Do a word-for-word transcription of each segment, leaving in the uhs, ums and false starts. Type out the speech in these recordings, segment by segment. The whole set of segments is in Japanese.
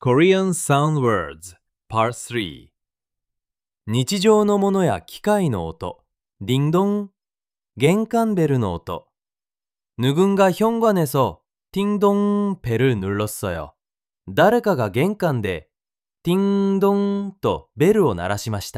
Korean Sound Words Part スリー日常のものや機械の音、딩동、玄関ベルの音。누군가 현관에서 띵동 벨을 눌렀어요. 誰かが玄関で띵동とベルを鳴らしました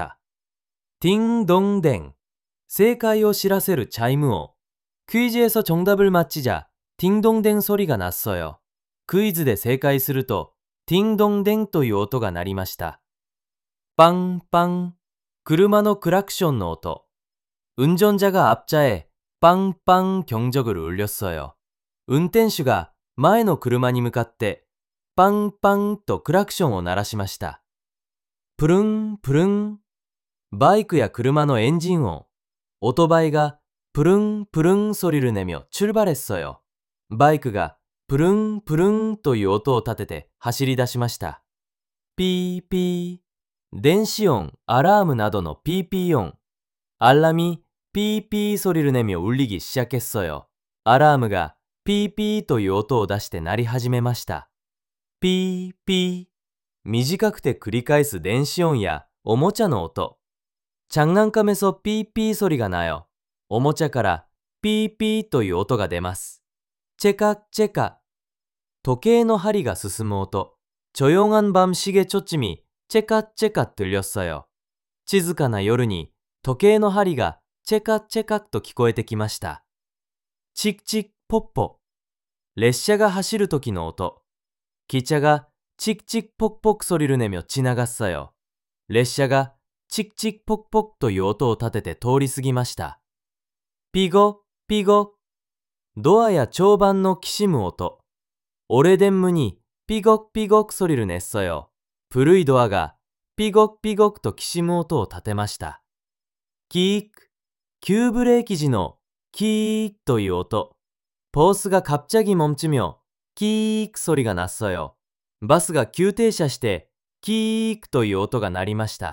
。띵동댕、正解を知らせるチャイム音。퀴즈에서 정답을 맞히자 딩동댕 소리가 났어요. クイズで正解すると딩동댕という音が鳴りました。パンパン、車のクラクションの音。운전자가 앞차에 빵빵 경적을 울렸어요. 운転手が前の車に向かって빵빵とクラクションを鳴らしました。プルンプルン、バイクや車のエンジン音。오토바이가プルンプルン소리를 내며 출발했어요. バイクがプルンプルンという音を立てて走り出しました。ピーピー、電子音、アラームなどのピーピー音。알람이 삐삐 소리를 내며 울리기 시작했어요. アラームがピーピーという音を出して鳴り始めました。ピーピー、短くて繰り返す電子音やおもちゃの音。장난감에서 삐삐 소리가 나요. おもちゃからピーピーという音が出ます。チェカチェカ、時計の針が進む音。조용한 밤 시계 초침이 체깍체깍 들렸어요. 静かな夜に時計の針がチェカチェカと聞こえてきました。チッチッポッポ、列車が走る時の音。기차가 칙칙폭폭 소리를 내며 지나갔어요. 列車が칙칙폭폭という音を立てて通り過ぎました。ピゴピゴ、ドアや長板のきしむ音。오래된 문이 삐걱삐걱 소리를 냈어요. 古いドアが삐걱삐걱ときしむ音を立てました。キーク、急ブレーキ時のキーという音。버스가 갑자기 멈추며 키익 소리가 났어요. バスが急停車してキークという音が鳴りました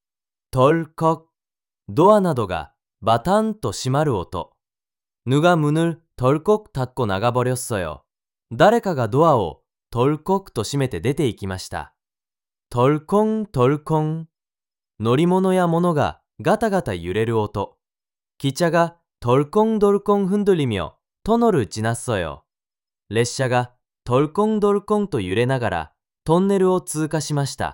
。덜컥、ドアなどがバタンと閉まる音。누가 문을 덜컥 닫고 나가버렸어요. 誰かがドアを덜컥と閉めて出て行きました。덜컹덜컹、乗り物や物がガタガタ揺れる音。기차가 덜컹덜컹 흔들리며 터널을 지났어요. 列車が덜컹덜컹と揺れながらトンネルを通過しました。